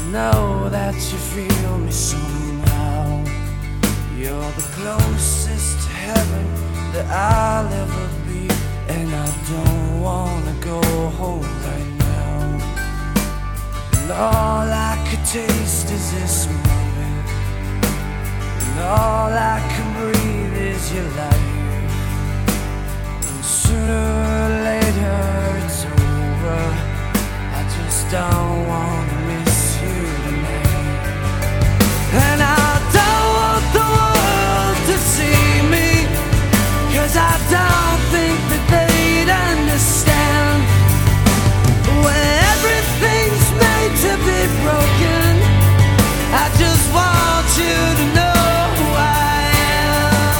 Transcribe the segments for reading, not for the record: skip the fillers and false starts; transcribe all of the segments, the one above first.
know that you feel me somehow. You're the closest to heaven that I'll ever be, and I don't wanna go home right now. And all I could taste is this moment, and all I can breathe is your life. And sooner or later it's over. I just don't wanna miss you tonight. And I don't want the world to see me, 'cause I don't think that they'd understand. When everything's made to be broken, I just want you to know who I am.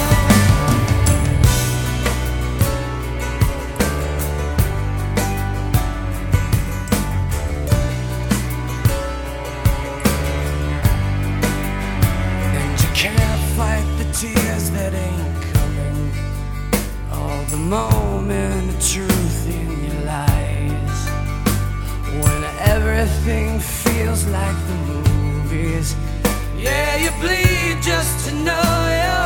And you can't fight the tears that ain't coming, all the moment of truth in your lies. When everything feels like the movies, yeah, you bleed just to know you're